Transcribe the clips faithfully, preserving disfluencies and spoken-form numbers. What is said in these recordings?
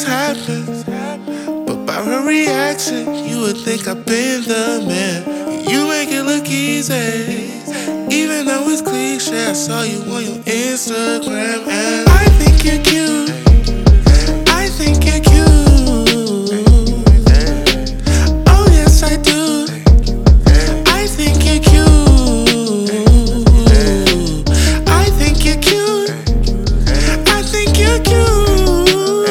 just happens. But by her reaction, you would think I've been the man. You make it look easy, even though it's cliche. I saw you on your Instagram, and I think you're cute. I think you're cute. Oh yes, I do. I think you're cute. I think you're cute. I think you're cute.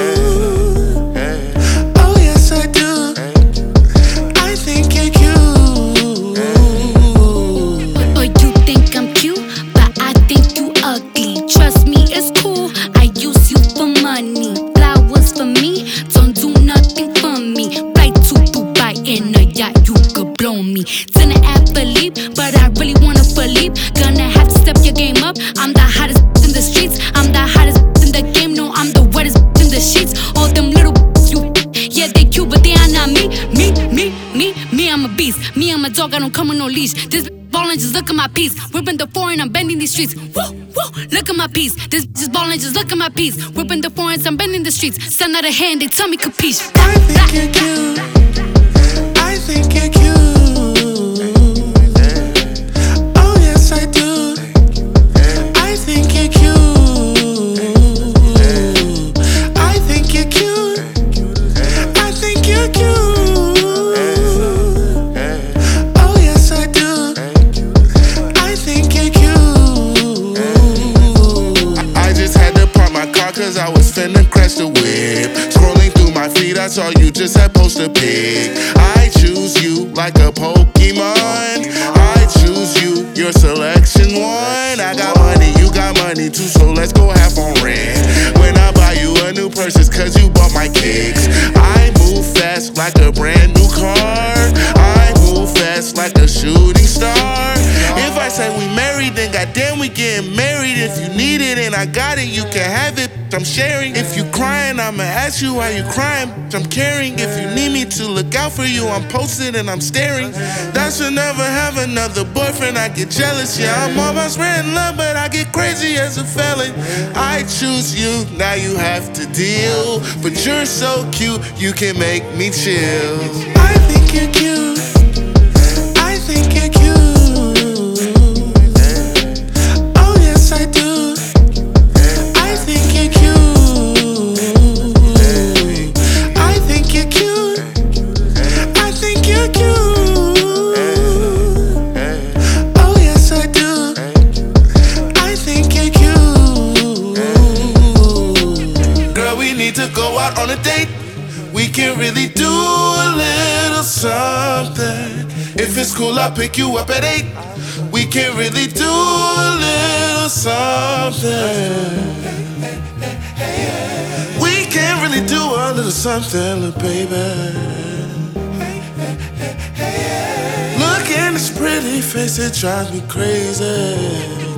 Oh yes, I do. I think you're cute. Or you think I'm cute, but I think you ugly. Trust me, it's cool. I use you for money. Flowers for me, don't do nothing for me. Flight to Dubai in a yacht, you could blow me. To the athlete, but I really wanna Philippe. Gonna have to step your game up. I'm the hottest in the streets. I'm the hottest in the game. No, I'm the wettest in the sheets. All them little you, yeah, they cute, but they are not me. Me, me, me, me, I'm a beast. Me, I'm a dog, I don't come with no leash. This ballin', just look at my piece. Whipping the foreign, I'm bending these streets. Woo, woo, look at my piece. This just ballin', just look at my piece. Whipping the foreigns, I'm bending the streets. Send out a hand, they tell me capiche. I think you're cute. I think you're cute. Oh yes, I do. I think you're cute. I think you're cute. I think you're cute. Oh yes, I do. I think you're cute. I just had to park my car cause I was finna crash the whip. Scrolling through my feed, I saw you just had posted pic. I choose you like a Pokemon. I choose you, your selection one. I got money, you got money too, so let's go have on rent. When I buy you a new purse, it's cause you bought my kicks. I move fast like a brand new car. I move fast like a shooting star. If I say we married, then goddamn we getting married. If you need it and I got it, you can have it. I'm sharing. If you crying, I'ma ask you why you crying. I'm caring. If you need me to look out for you, I'm posted and I'm staring. That should never have another boyfriend. I get jealous. Yeah, I'm about spreading love, but I get crazy as a felon. I choose you, now you have to deal. But you're so cute, you can make me chill. I think you're cute. I think you're cute. Oh yes, I do. I think you're cute. I think you're cute. I think you're cute. Oh yes, I do. I think you're cute. Girl, we need to go out on a date. We can really do a little something. If it's cool, I'll pick you up at eight. We can really do a little something. We can really do a little something, little baby. Look in this pretty face, it drives me crazy.